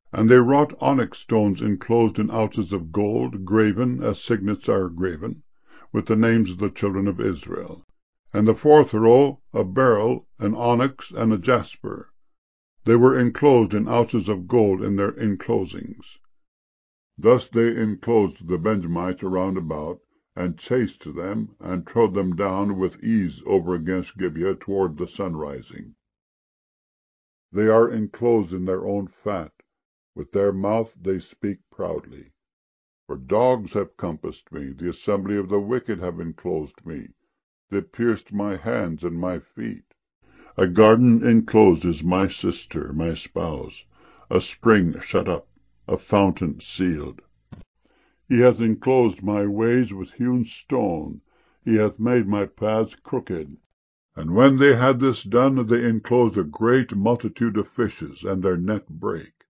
And they wrought onyx stones enclosed in ouches of gold, graven, as signets are graven, with the names of the children of Israel. And the fourth row, a beryl, an onyx, and a jasper. They were enclosed in ouches of gold in their enclosings. Thus they enclosed the Benjamites around about, and chased them, and trode them down with ease over against Gibeah toward the sunrising. They are enclosed in their own fat. With their mouth they speak proudly. For dogs have compassed me, the assembly of the wicked have enclosed me. They pierced my hands and my feet. A garden enclosed is my sister, my spouse, a spring shut up, a fountain sealed. He hath enclosed my ways with hewn stone. He hath made my paths crooked. And when they had this done, they enclosed a great multitude of fishes, and their net brake.